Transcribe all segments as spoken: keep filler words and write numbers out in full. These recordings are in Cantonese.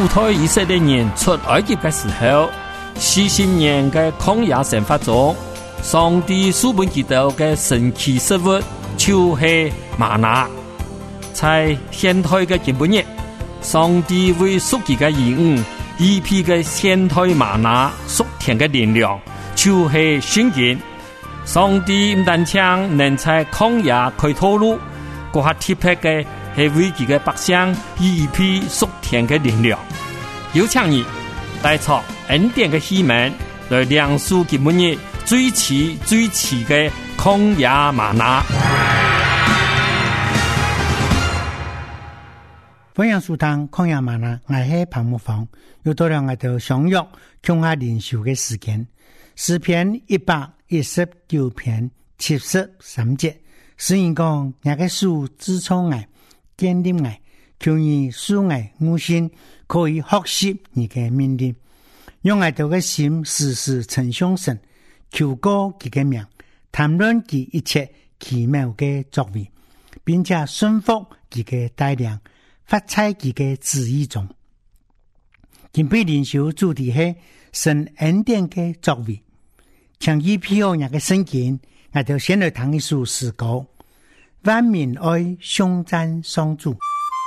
主推以色列人出埃及的时候，四十年的曠野生活中，上帝赐本基督的神奇食物就是玛拿。在现代的今日，上帝为属己的兒女一批的現代瑪拿屬天的力量，就是聖經。上帝唔單止能在曠野開道路，嗰下特別嘅係為佢嘅百姓一批屬天的力量。有請你帶出恩典嘅希望，來亮出今日最遲最遲嘅曠野瑪拿。 歡迎收聽曠野嗎哪，我係彭木芳，又到了我哋相約共下靈修嘅時間。詩篇一百一十九篇七十三節，詩人講：那個樹自創愛，建立愛，求你使愛悟性，可以學習你嘅命令，用我哋嘅心時時稱頌神，求告佢嘅名，談論佢一切奇妙嘅作為，並且順服佢嘅帶領。發在佢嘅旨意中，今日靈修主題係神恩典嘅作為。像依譬如那個聖經，我就先來談一首詩歌：萬民愛頌讚上主。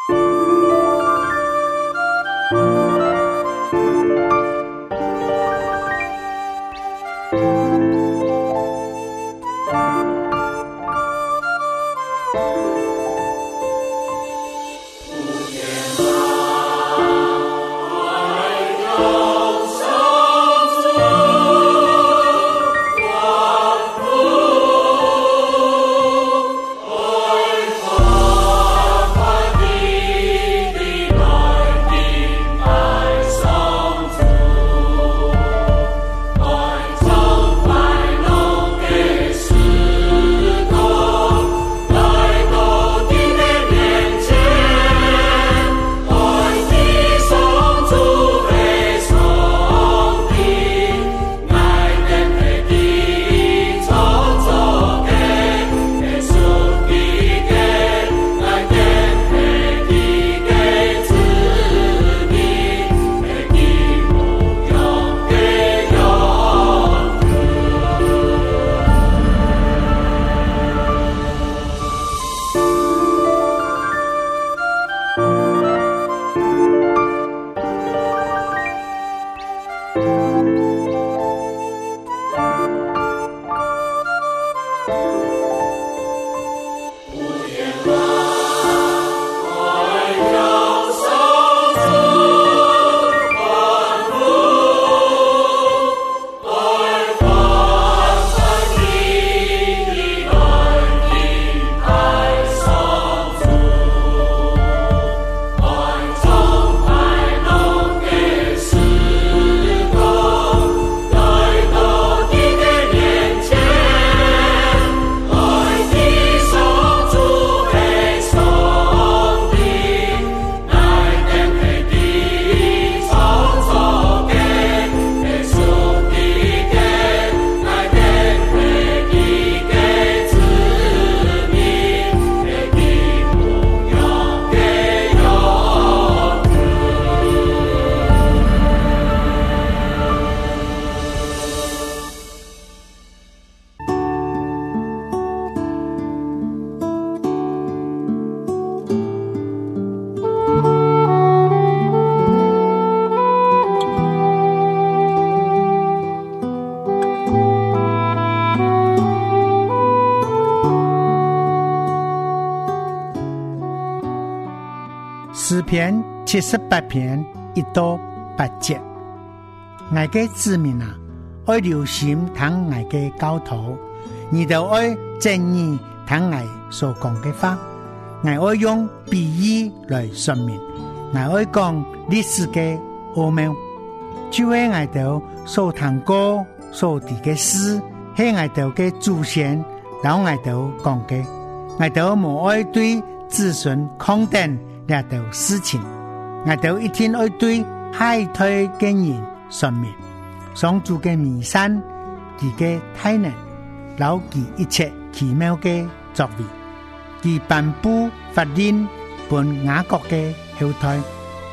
詩篇七十八篇一到八節，我嘅子民啊，愛留心聽我嘅教導，你就愛正義聽我所講嘅話，我愛用比喻來說明，我愛講歷史嘅奧妙，就係我哋所聽過所讀嘅詩，係我哋嘅祖先老我哋講嘅，我哋冇愛對子孫抗定呢道事情，我哋一定愛對海退嘅人說明，上主嘅名山，佢嘅大能，留佢一切奇妙嘅作為，佢頒布法令，本雅各嘅後代，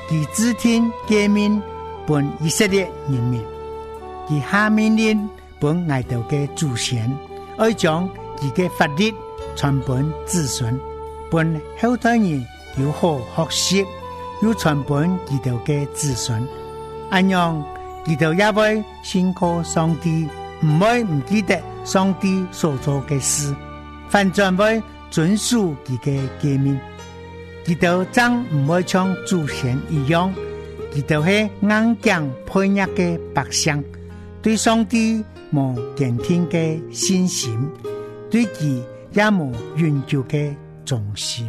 其指天诫命本以色列人民，其下命令本外头嘅祖先，要將其嘅法律傳本子孫，本後代人要好學習，要傳本其頭嘅子孫，安樣其頭也會信靠上帝，唔會唔記得上帝所做嘅事，反轉會遵守其嘅誡命。其頭將唔會像祖先一樣，其頭係硬頸配壓嘅百姓，對上帝無堅定嘅信心，對其也無永久嘅忠心。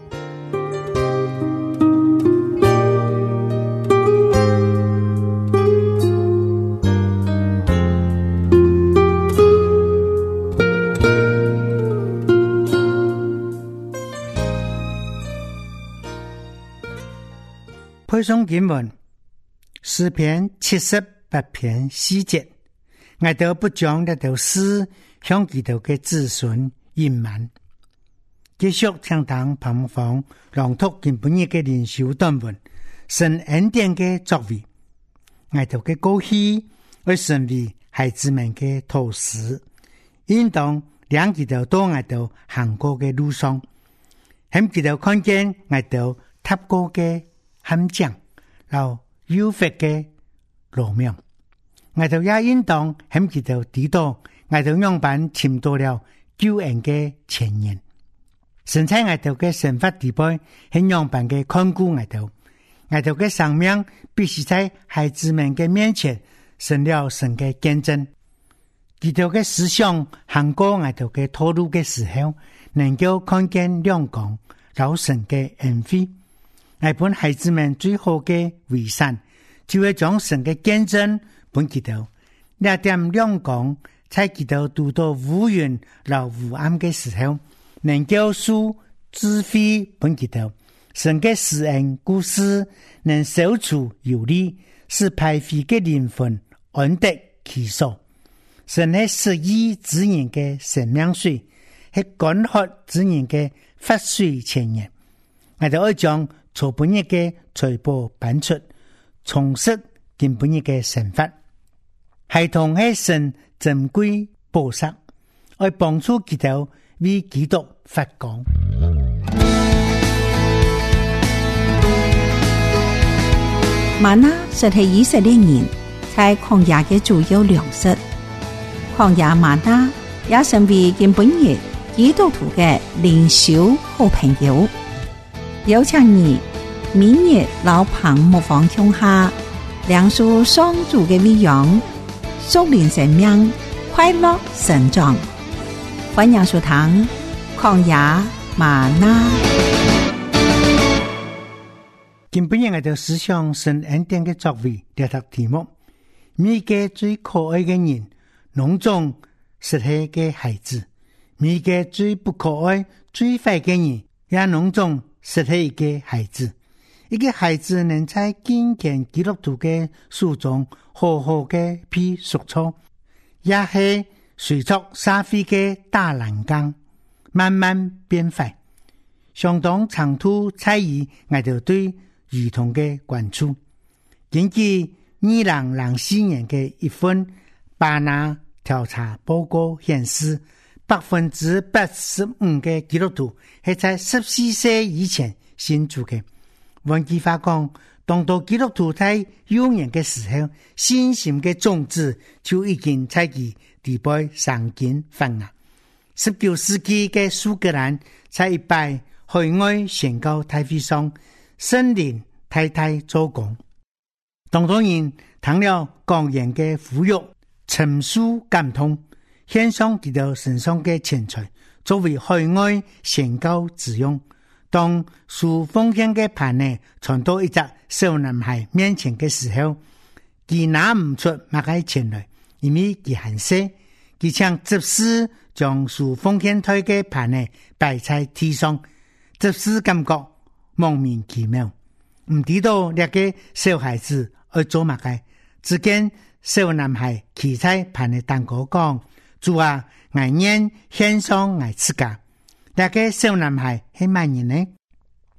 配送經文詩篇七十八篇四節，我都不將呢條詩向佢哋嘅子孫隱瞞。繼續聽當旁牧房朗讀今本日嘅靈修短文，神恩典嘅作為，我哋嘅過去會成為孩子們嘅禱詞，應當兩佢哋到我哋行過嘅路上，喺佢哋看見我哋踏過嘅陷阱，然後幽閉嘅路面，我哋也應當喺佢哋知道，我哋樣板簽到了救恩嘅前言。神在我哋嘅生活地位，係樣板嘅看顧我哋，我哋嘅生命必須在孩子們嘅面前成了神嘅見證。佢哋嘅思想行過我哋嘅道路嘅時候，能夠看見亮光，老神嘅恩惠。我本孩子們最好嘅遺產，就係將神嘅見證本佢哋，那點亮光在佢哋讀到烏雲和烏暗嘅時候，能夠使智慧本佢哋，神嘅施恩故事能消除有理，使敗壞嘅靈魂安得其所。神係失意之人嘅生命水，係乾涸之人嘅活水泉源。我哋要將從本日嘅財寶搬出，重拾今本日嘅生活。孩童係神珍貴寶石，愛幫助佢哋為基督發光。 嗎哪實係以色列人在曠野嘅主要糧食，曠野嗎哪也成為今本日基督徒嘅靈修好朋友。有請你明日老旁牧房鄉下梁樹雙主嘅美容屬靈生命快樂成長。歡迎收聽曠野嗎哪。 今本日我哋思想神恩典嘅作為，列讀題目：每個最可愛嘅人，攏總失去嘅孩子；每個最不可愛、最壞嘅人，也攏總失去一個孩子。一個孩子能在堅強基督徒嘅書中好好嘅被塑造，也係隨着社會嘅大欄杆慢慢變壞。相當長途在於我哋對兒童嘅關注。根據二零零四年嘅一份巴拿調查報告顯示，百分之八十五嘅基督徒係在十四歲以前信主嘅。換句話講，當到基督徒在幼年嘅時候，信心嘅種子就已經在其地背生根發芽。十九世紀嘅蘇格蘭在一擺海外宣教大會上，聖靈太太做工，當多人聽了講員嘅呼籲，深受感動，獻上佢哋身上嘅錢財作為海外宣教之用。當受奉獻嘅盤呢傳到一隻小男孩面前嘅時候，佢拿唔出乜嘅錢來，因為佢很細，佢請執事將受奉獻台嘅盤呢擺在地上，執事感覺莫名其妙，唔知道呢個小孩子要做乜嘅。只見小男孩企在盤嘅當口講：主啊，我願獻上我自家。那個小男孩係乜人呢？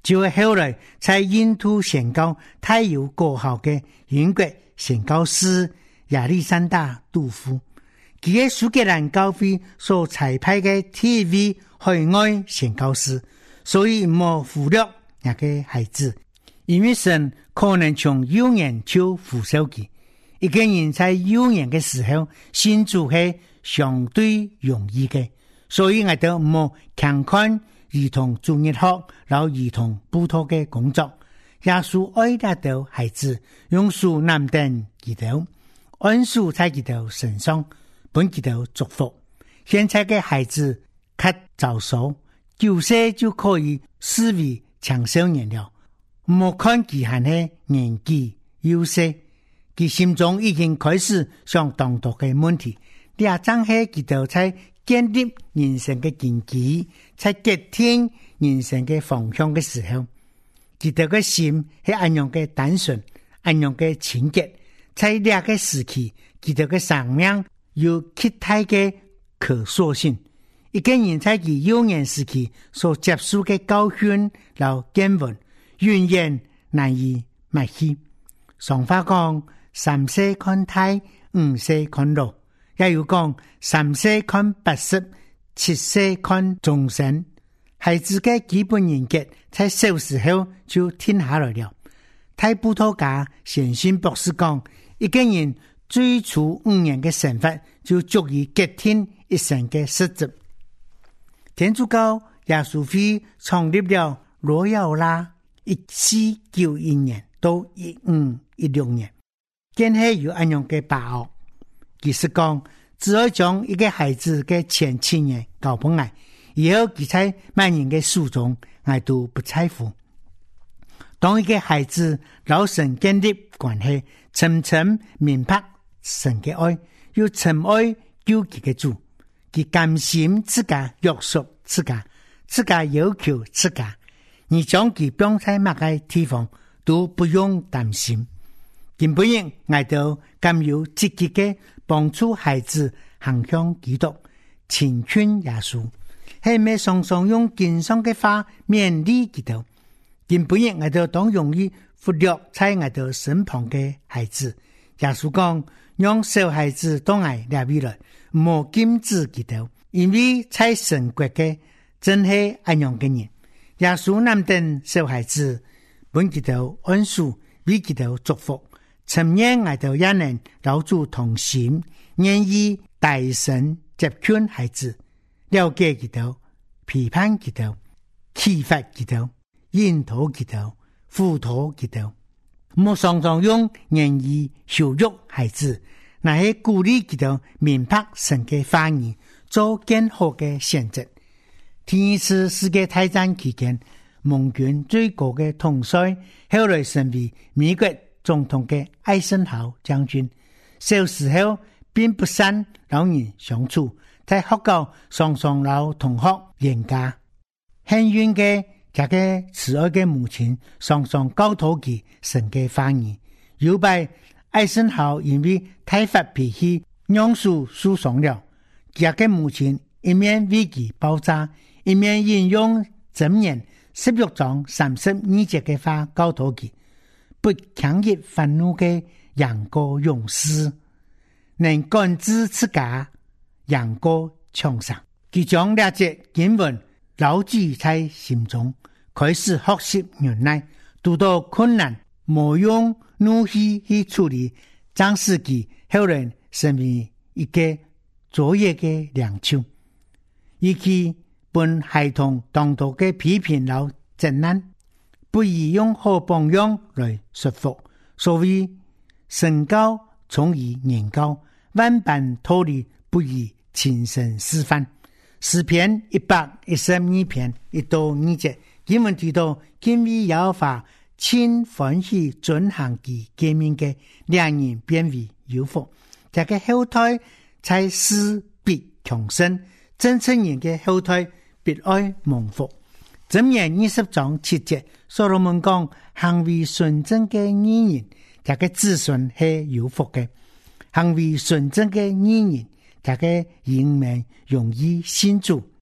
就會後來在印度宣告太有國效嘅英國宣教師亞歷山大杜夫，佢喺蘇格蘭教會所裁派嘅第一位海外宣教師，所以冇忽略那個孩子，因為神可能從幼年就扶守佢。一個人在幼年嘅時候信主係相對容易嘅，所以我哋冇強看兒童主日學然後兒童輔導嘅工作。耶穌愛那到孩子，用手擔定佢哋，安守在佢哋身上，本佢哋祝福。現在嘅孩子較早熟，九歲就可以視為青少年了，莫看佢還係年紀幼細，佢心中已經開始想當獨嘅問題。呢一張係佢哋在建立人生嘅根基，在決定人生嘅方向嘅時候，佢哋嘅心係安樣嘅單純，安樣嘅清潔。在呢個時期，佢哋嘅生命有極大嘅可塑性。一個人在佢幼年時期所接受嘅教訓和見聞，永遠難以抹去。常話講，三歲看大，五歲看老，也有講三歲看八十，七歲看終身。孩子嘅基本人格在小時候就停下來了。太布托家先信博士講，一個人最初五年嘅成法就足以決定一生嘅實質。天主教耶穌會創立了羅耀拉，一四九一年到一五一六年，建係有安樣嘅把握。其實講，只要將一個孩子嘅前七年搞本來，以後佢在萬人嘅書中，我都不在乎。當一個孩子老神建立關係，深深明白神嘅愛，又深愛救佢嘅主，佢甘心自家約束自家，自家要求自家，你將佢放在乜個地方都不用擔心。根本人我都甘有積極嘅幫助孩子行向基督，親近耶穌，係咪常常用經上嘅話勉勵基督？根本人我都當容易忽略在我哋身旁嘅孩子。耶穌講，讓小孩子當愛列位來，莫禁止基督，因為在神國嘅真係安樣嘅人。耶穌難等小孩子，本基督安舒，為基督祝福。尋夜我哋也能老主同心，願意大神接勸孩子，了解基督，批判基督，啟發基督，引導基督，輔導基督。莫常常用言語羞辱孩子，那係鼓勵基督明白神嘅話語，做更好嘅選擇。第一次世界大戰期間，盟軍最高嘅統帥後來成為美國總統嘅艾森豪將軍。小時候並不善老人相處，在學校常常老同學嚴格。幸運嘅這個慈愛嘅母親常常教導佢神嘅話語。有拜艾森豪因為太發脾氣，讓樹受傷了。這個母親一面為佢包紮，一面引用箴言十六章三十二節嘅話教導佢：不強烈憤怒嘅楊過勇士，能感知自家楊過創傷。佢將兩節經文牢記在心中，開始學習忍耐，遇到困難莫用怒氣去處理，將使佢後來成為一個卓越嘅領袖。以及本孩童當道嘅批評老責難，不宜用好榜樣來說服。所謂身高重於言高，萬般道理不宜親身示範。詩篇一百一十二篇一到二節，經文提到敬畏耶和華，親歡喜遵行其誡命嘅，兩人變為有福。這個後代才是必強盛，真正人嘅後代必愛蒙福。箴言二十章七節，所羅門講，行為純正嘅義人，這個子孫係有福嘅；行為純正嘅義人，這個人民容易信主。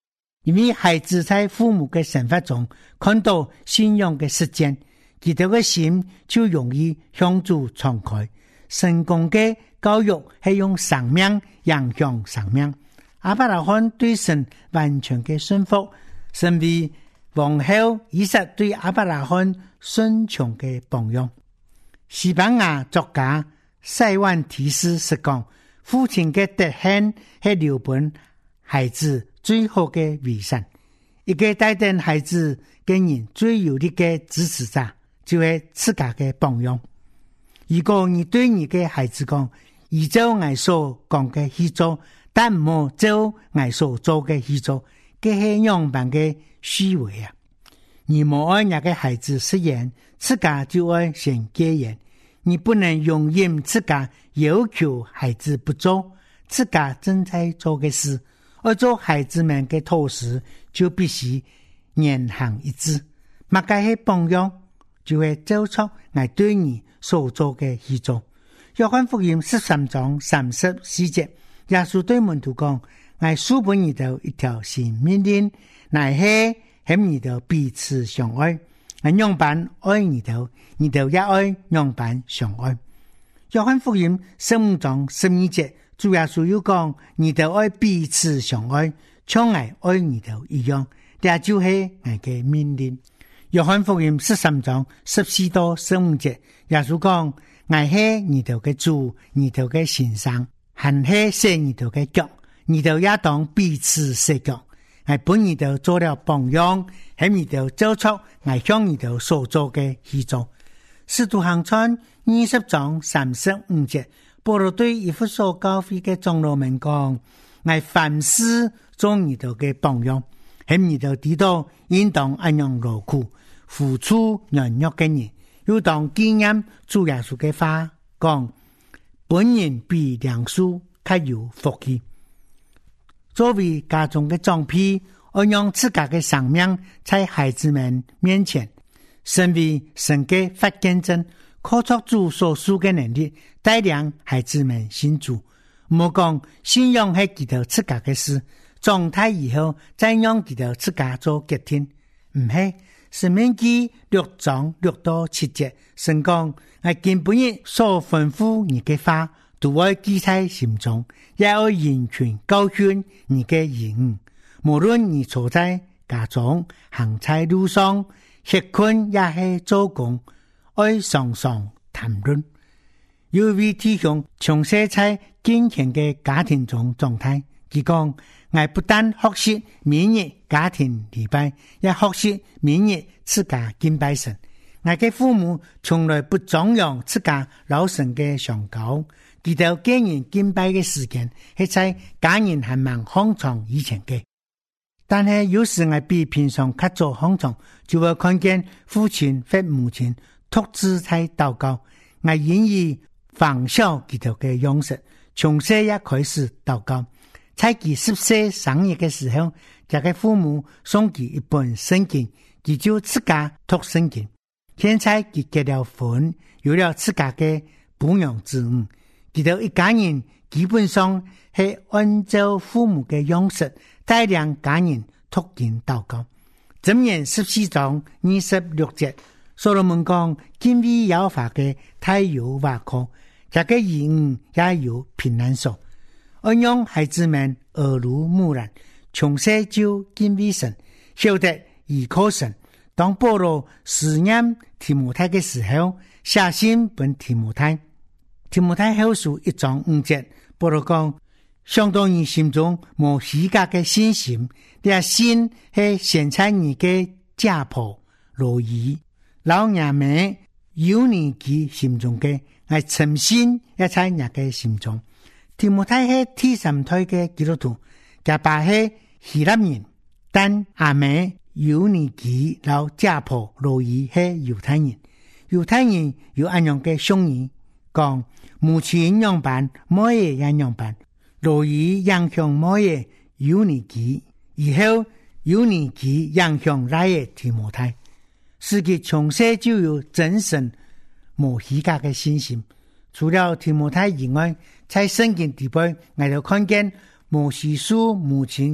因为孩子在父母的生活中看到信仰的实践，他哋的心就容易向主敞開。成功的教育是用生命影響生命。亞伯拉罕對神完全的信服，成為往後以色列對亞伯拉罕順從的榜樣。西班牙作家塞萬提斯是講，父親的德行是留本孩子最好的遺產。一個帶領孩子的人最有力的支持者，就是自家的榜樣。如果你對你的孩子講，依照我所講的去做，但唔好照我所做的去做，這是樣板的虛偽啊！你冇愛那個孩子實驗，自家就愛先戒嚴。你不能容忍自家要求孩子不做自家正在做的事，而做孩子們的妥時就必須言行一致。乜嘅係榜樣，就會做出我對你所做的去做。約翰福音十三章三十四節，耶穌對門徒講：我書本你哋一條新命令，乃係喺你哋彼此相愛。我樣板愛你哋，你哋也愛樣板相愛。約翰福音十五章十二節，主耶穌又講：你哋愛彼此相愛，像我愛你哋一樣。這就是我嘅命令。約翰福音十三章十四到十五節，耶穌講：我係你哋嘅主，你哋嘅先生，還係洗你哋嘅腳，你哋也當彼此洗腳。我本你哋做了榜樣，喺你哋做出我向你哋所做嘅去做。使徒行傳二十章三十五節，保羅對以弗所教會嘅長老們講：我凡事做你哋嘅榜樣，喺你哋知道應當按樣勞苦付出軟弱嘅人，要當紀念主耶穌嘅話講：本人比梁樹較有福氣。作為家中的長輩，我用自家的生命在孩子們面前，成為神的發見證，靠着主所賜的能力，帶領孩子們信主。唔好講信仰係佢哋自家的事，狀態以後再讓佢哋自家做決定。唔係，申命記六章六到七節，神講：我今本日所吩咐你嘅話，都愛記在心中，也要完全教訓你嘅兒女。無論你坐在家中、行在路上、吃困也係做工，愛常常談論。有位弟兄從小在健全嘅家庭中狀態，佢講：我不但學習每日家庭禮拜，也學習每日自家敬拜神。我嘅父母從來不張揚自家老神嘅上高。記得家人敬拜嘅時間係在家人還蠻放長以前嘅，但係有時我比平常較早放長，就會看見父親或母親獨自在禱告。我願意仿效佢哋嘅樣式，從小也開始禱告。在佢十歲生日嘅時候，這個父母送佢一本聖經，佢就自家讀聖經。現在佢結了婚，有了自家嘅撫養子女。佢哋一家人基本上係按照父母嘅樣式帶領家人讀經禱告。箴言十四章二十六節，所羅門講：敬畏耶和華嘅太有話可，這個兒女也有平安所。安讓孩子們耳濡目染，從小就敬畏神，曉得依靠神。當保羅思念提摩太嘅時候，寫信本提摩太。提摩太後書一章五節，保羅講：相當於心中無虛假嘅信心，你心係現在你嘅家婆羅伊老娘們有你嘅心中嘅，係誠心也在你嘅心中。提摩太係第三胎嘅基督徒，佢爸係希臘人，但阿妹有你嘅老家婆羅伊係猶太人。猶太人有安樣嘅相語講：母親樣板，母爺也樣板。羅伊影響母爺有年紀，以後有年紀影響來嘅提摩太，使佢從小就有真神無虛假嘅信心。除了提摩太以外，在聖經地背，我就看見摩西書母親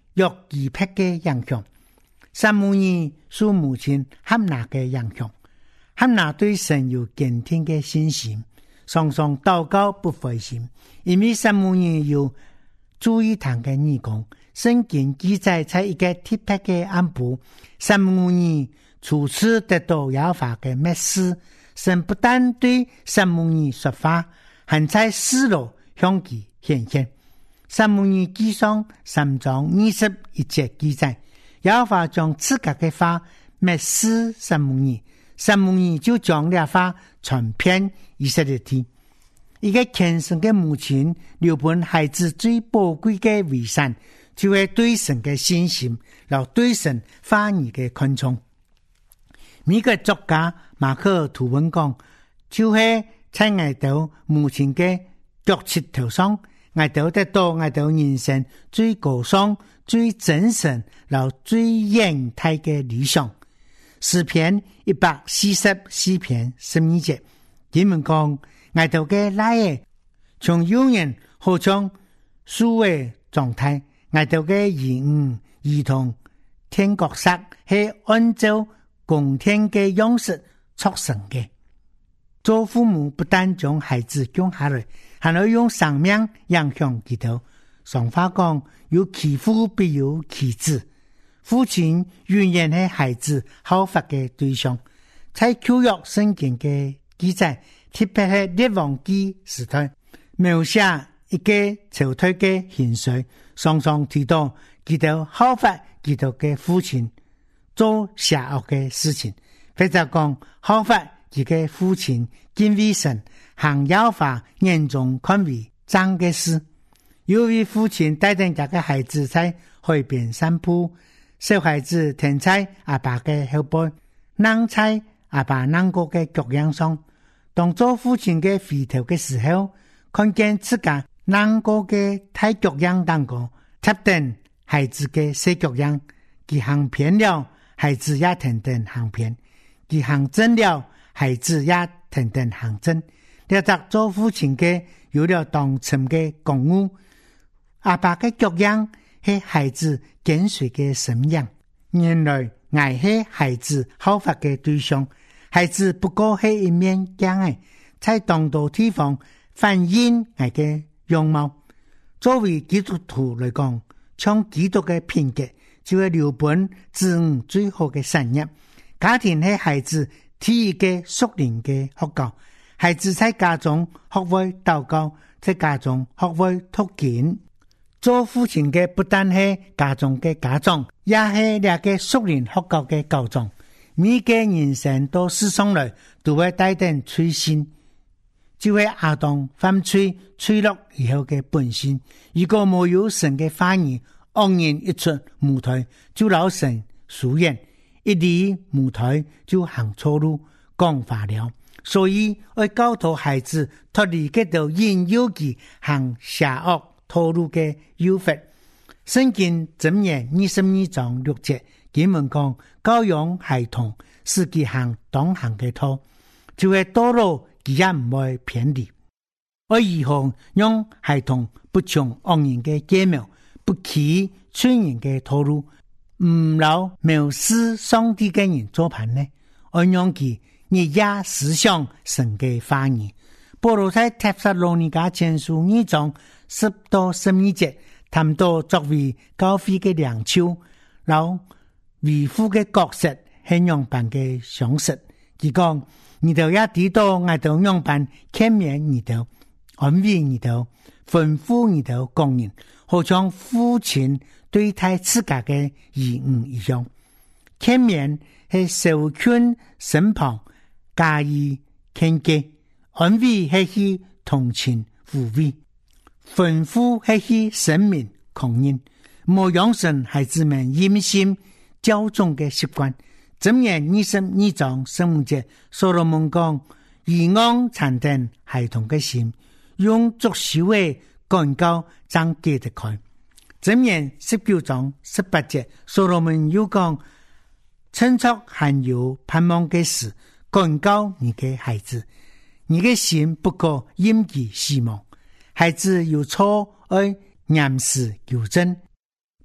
約基撇嘅影響，撒母耳受母親哈拿嘅影響，哈拿對神有堅定嘅信心，常常禱告不灰心，因為撒母耳有注意堂嘅義工，聖經記載在一個特別嘅安步，撒母耳初次得到耶和華嘅默示，神不但對撒母耳說話，還在示羅向其顯現。撒母耳記上三章二十一節記載，耶和華將自家嘅話默示撒母耳，撒母耳就將呢話傳遍以色列地。一個虔誠嘅母親留本孩子最寶貴嘅遺產，就係對神嘅信心，然後對神話語嘅看重。美國作家馬克吐溫講，就係在愛到母親嘅腳趾頭上，愛到得到愛到人生最高尚、最真實、然後最遠大嘅理想。詩篇一百四十四篇十二節，他們講愛到嘅來嘅，從幼年好像數位狀態，愛到嘅兒女兒童天國色係按照公天嘅樣式促成嘅。做父母不但將孩子教下來，還要用生命影響佢哋。常話講，有其父必有其子，父親永遠係孩子效法嘅對象。在舊約聖經嘅記載，特別係列王記時代，描寫一個朝代嘅興衰，常常提到佢哋效法佢哋嘅父親做邪惡嘅事情，或者講效法佢嘅父親敬畏神，行耶和華眼中看為正嘅事。有位父親帶領這個孩子在海邊散步，小孩子停在阿爸嘅後背，扔在阿爸扔過嘅腳印上。當做父親嘅回頭嘅時候，看見自家扔過嘅大腳印當中貼定孩子嘅小腳印，佢行偏了，孩子也停定行偏；佢行正了，孩子也停定行正。呢個做父親嘅有了當成嘅覺悟，阿爸嘅腳印係孩子跟隨嘅身影。原來愛係孩子效法嘅對象，孩子不過係一面鏡嘅，在當到地方反映愛嘅樣貌。作為基督徒來講，從基督嘅品格就係留本子女最好嘅產業。家庭係孩子第一個屬靈嘅學校，孩子在家中學會禱告，在家中學會讀經。做父親嘅不但係家中嘅家長，也係兩個屬靈學校嘅教長。每個人生到世上來都會帶點罪性，就係亞當犯罪墜落以後嘅本性。如果沒有神嘅話語，惡人一出舞台就老神疏遠，一離舞台就行錯路，講話了。所以要教導孩子脫離嗰度引誘佢行邪惡套路嘅誘惑。聖經箴言二十二章六節，佢們講教養孩童，使佢行當行嘅路，就係道路佢也唔會偏離。我以後讓孩童不從惡人嘅計謀，不起罪人嘅套路，唔留藐視上帝嘅人做伴呢？我讓佢日夜思想神嘅話語。保羅在帖撒羅尼迦前書二章十到十二節，談到作為教會嘅領袖，然後維護嘅角色係樣板嘅相識。佢講，你哋也知道我哋樣板勸勉你哋，安慰你哋，吩咐你哋講人，好像父親對待自家嘅兒女一樣。勸勉係受勸身旁加以勸誡，安慰係去同情撫慰，吩咐係去生命狂人，莫養成孩子們陰心驕縱嘅習慣。箴言二十二章十五節，所羅門講：以安殘定孩童嘅心，用足手嘅管教將記得開。箴言十九章十八節，所羅門又講：趁着還有盼望嘅事，管教你嘅孩子，你嘅心不可因其死亡。孩子有錯而嚴詞糾正，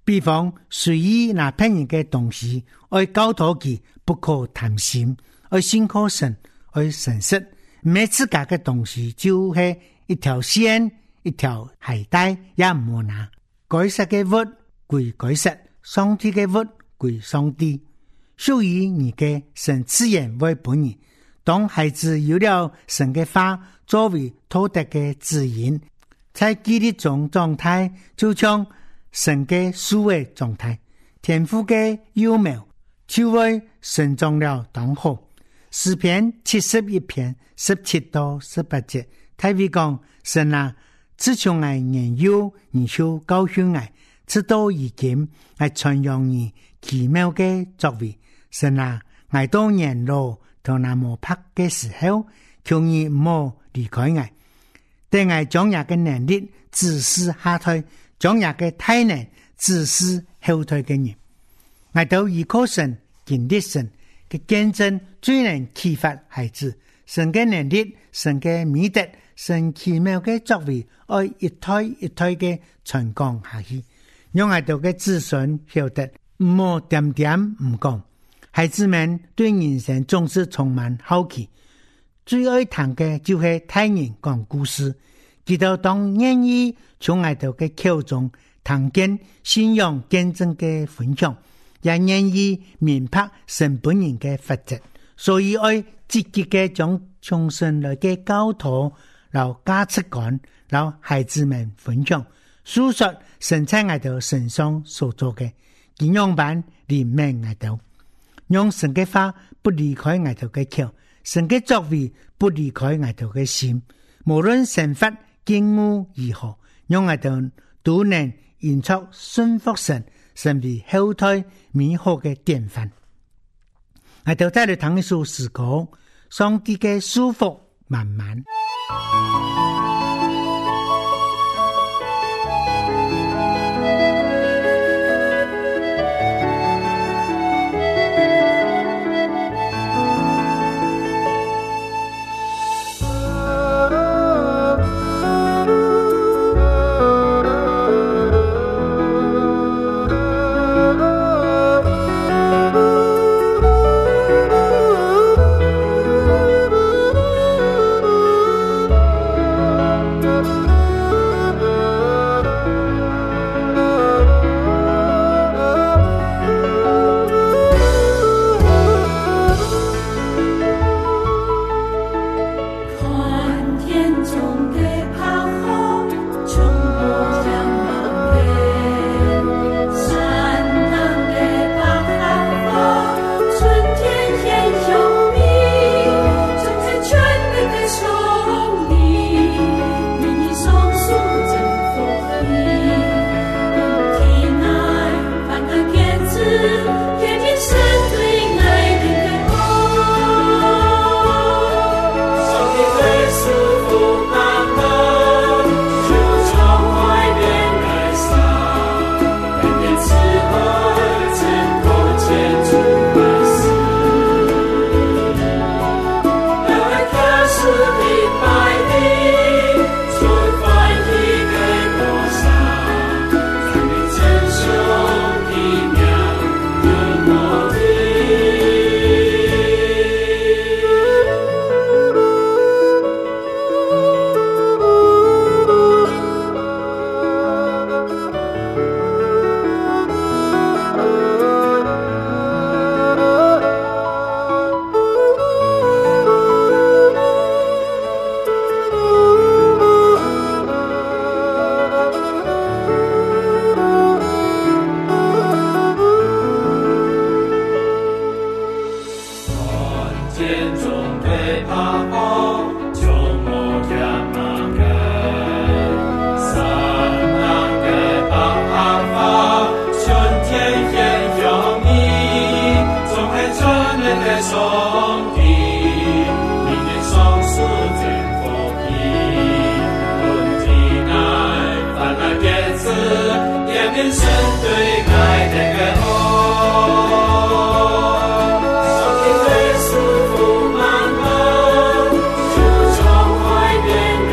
比方随意拿骗人嘅东西，愛交託佢，不可貪心，愛信靠神，愛誠實。每次家嘅東西就係一條線，一條鞋帶，也唔好拿。該實嘅物歸該實，上帝嘅物歸上帝。屬於你嘅神自然為本人。當孩子有了神嘅話作為托德嘅指引，在基督中狀態，就像神嘅屬嘅狀態，天父嘅幼苗就會成長了當好。詩篇七十一篇十七到十八節，大衛講：神啊，自從我年幼，你就教訓我，直到如今，我傳揚你奇妙嘅作為。神啊，我到年老到那麼拍嘅時候，求你唔好離開我，對我將也嘅能力指示下退，將也嘅體能指示後退嘅人。我到依靠神經歷神嘅見證，最能啟發孩子神嘅能力，神嘅美德，神奇妙嘅作為，愛一胎一胎嘅傳講下去，讓我到嘅子孫曉得唔好點點唔講。孩子們對人生總是充滿好奇，最愛談嘅就係聽人講故事。直到當願意從我哋嘅口中聽見信仰見證嘅分享，也願意明白神本人嘅法則，所以愛積極嘅將從神來嘅教導，然後價值觀，然後孩子們分享，訴說神在我哋身上所做嘅，應用版連命我哋。用神嘅話不離開我哋嘅口，神嘅作為不離開我哋嘅心，無論神法經悟如何，讓我哋都能演出順服神，甚至後退美好嘅典範。我哋再嚟聽一首詩歌，上帝嘅祝福滿滿。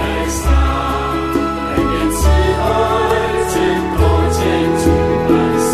爱，真多千主万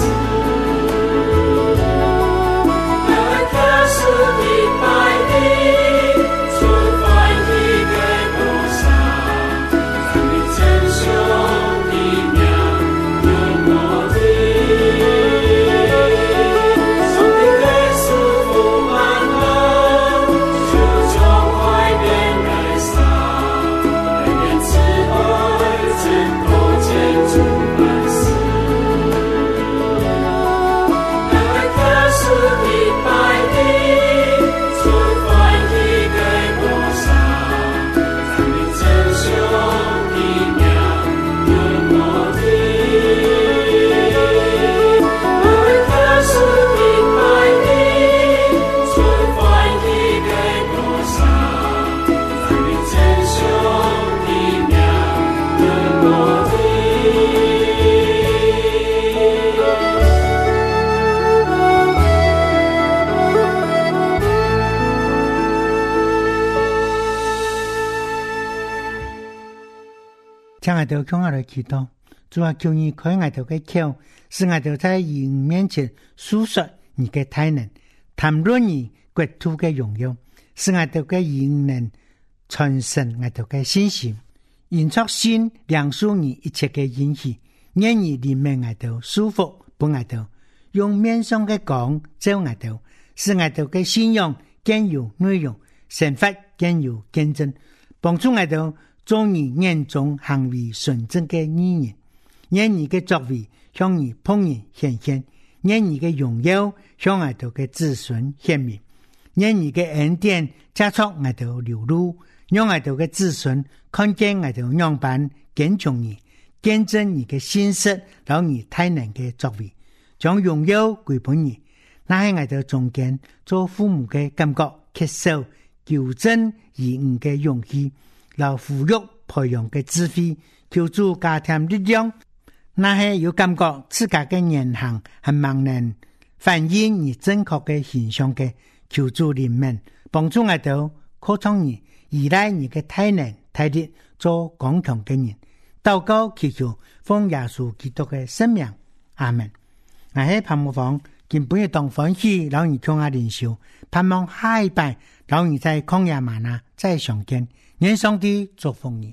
請我哋向我哋祈禱，主啊，求你開我哋嘅口，使我哋在人面前述說你嘅大能，談論你國土嘅榮耀，使我哋嘅人能傳承我哋嘅信心，因着信梁述你一切嘅應許，願意裡面我哋舒服幫我哋，用面上嘅光照我哋，使我哋嘅信仰更有內容，神法更有見證，幫助我哋做你眼中行為純正嘅義人，願你嘅作為向你僕人顯現，願你嘅榮耀向我哋嘅子孫顯明，願你嘅恩典加速我哋流露，讓我哋嘅子孫看見我哋樣板堅強你，見證你嘅信實，讓你大能嘅作為，將榮耀歸本你。那喺我哋中間做父母嘅感覺接受糾正兒女嘅勇氣，留撫育培養嘅智慧，求助加添力量。那係有感覺自家嘅言行係盲人反映你正確嘅形象嘅，求助人們幫助我哋擴充你依賴你嘅大能大力做剛強嘅人。禱告祈求奉耶穌基督嘅聖名，阿門。我喺盼望房見本日當歡喜，老你向下連受，盼望下一拜老你在曠野嗎哪再相見。願上帝祝福你。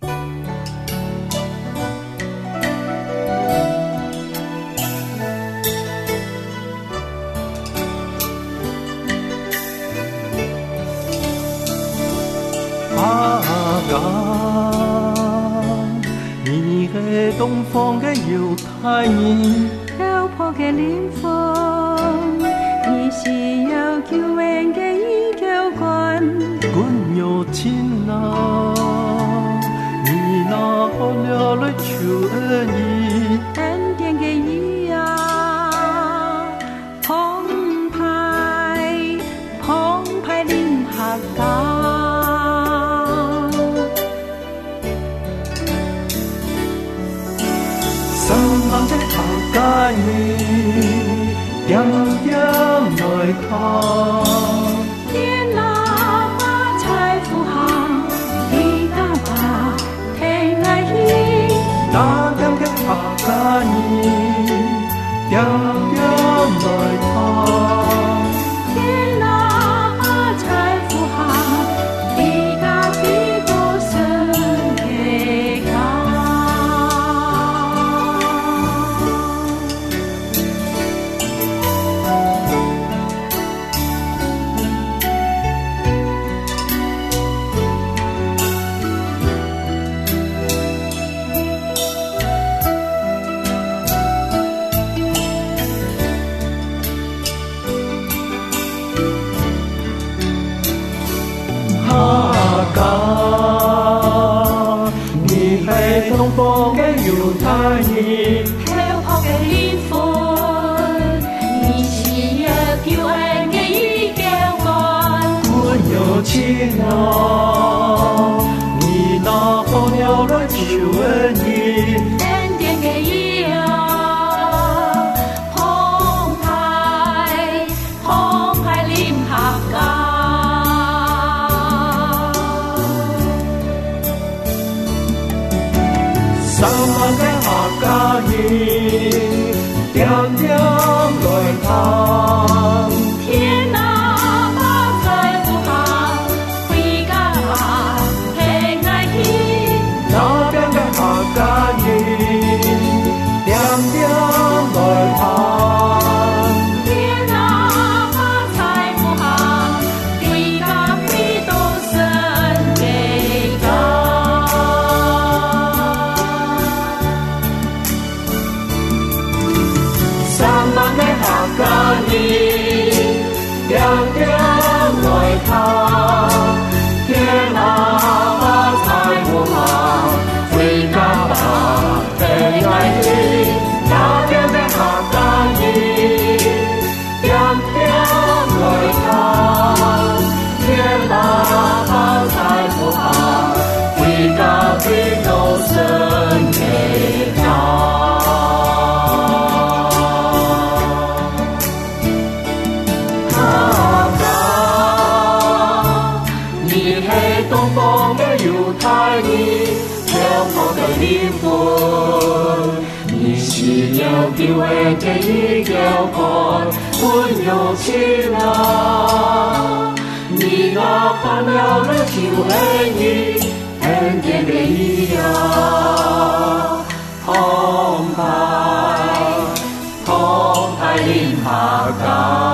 阿爸，你係東方嘅猶太人， 漂泊嘅靈魂，你是有救恩嘅依靠君。 君有情啊，你那好了來求恩義， 恩典嘅義啊，澎湃澎湃臨下港。 帶你點點來看， 天哪把財富行，你家把聽愛意， 那點嘅拍帶你點點來看， 天哪把財富行，你家的多神嘅家。 東方嘅猶太人， 漂泊嘅靈魂，你是有救恩嘅依靠君。 君有情啊，你那好了來求恩義， 恩典嘅義啊，澎湃澎湃臨下港。 三萬嘅客家人，點點來看， 天哪把財富行，回家吧聽愛意， 那邊嘅客家人，點點來看， 天哪把財富行，回家回到神嘅家。 客家人點點來看，天哪把財富行，回家吧聽愛意，那邊嘅客家人點點來看，天哪把財富行，回家回到神嘅家。東方嘅猶太人，漂我嘅靈魂。你是了救恩嘅一條竿，溫柔起來。你那盼了了救恩意，恩典嘅意啊，澎湃澎湃臨下界。